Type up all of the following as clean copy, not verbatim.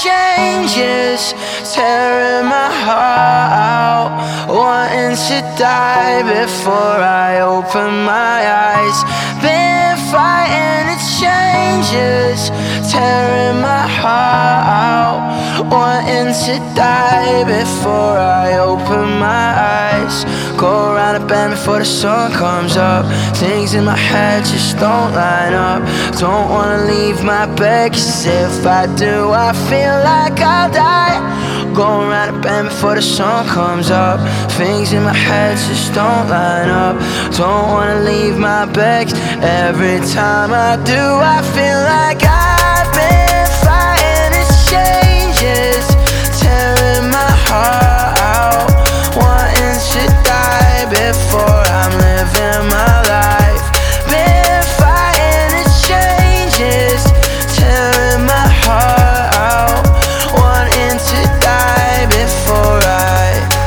changes, tearing my heart out, wanting to die before I open my eyes. Been fighting the changes, tearing my heart out, wanting to die before I open my eyes. Go around the bend before the sun comes up. Things in my head just don't line up. Don't wanna leave my bed, 'cause if I do, I feel like I'll die. Go around the bend before the sun comes up. Things in my head just don't line up. Don't wanna leave my bed, 'cause every time I do, I feel like I've been fighting the changes, tearing my heart out, wanting to die before I'm living my life. Been fighting the changes, tearing my heart out, wanting to die before I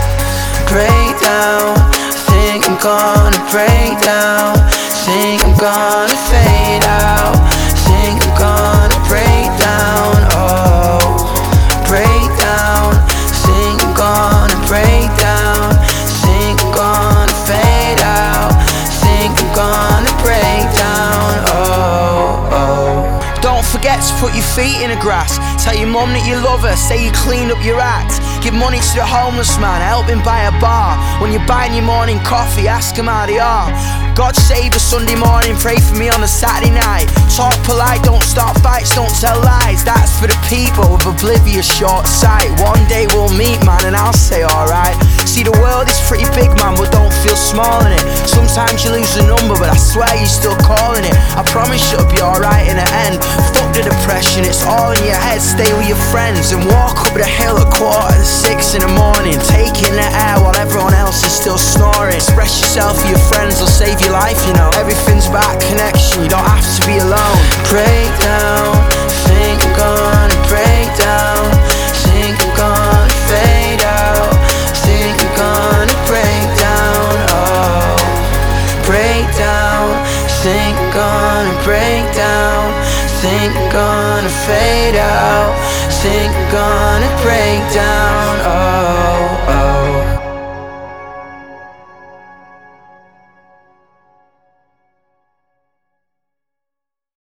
break down. Think I'm gonna break down. Think I'm gonna fade out. Think I'm gonna break down. Oh, break down. Think I'm gonna break down. Think I'm gonna fade out. Think I'm gonna break down. Oh, oh. Don't forget to put your feet in the grass. Tell your mum that you love her. Say you cleaned up your act. Give money to the homeless man, help him buy a bar. When you're buying your morning coffee, ask him how they are. God save a Sunday morning, pray for me on a Saturday night. Talk polite, don't start fights, don't tell lies. That's for the people with oblivious short sight. One day we'll meet, man, and I'll say alright. See, the world is pretty big, man, but don't feel small in it. Sometimes you lose the number, but I swear you're still calling it. I promise you'll be alright in the end. Fuck the depression, it's all in your head. Stay with your friends and walk up the hill at 5:45 in the morning, taking the air while everyone else is still snoring. Express yourself for your friends, they'll save your life, you know. Everything's about connection, you don't have to be alone. Break down, think I'm gonna break down. Think I'm gonna fade out. Think I'm gonna break down. Oh, break down. Think I'm gonna break down. Think I'm gonna fade out. Think I'm gonna break down.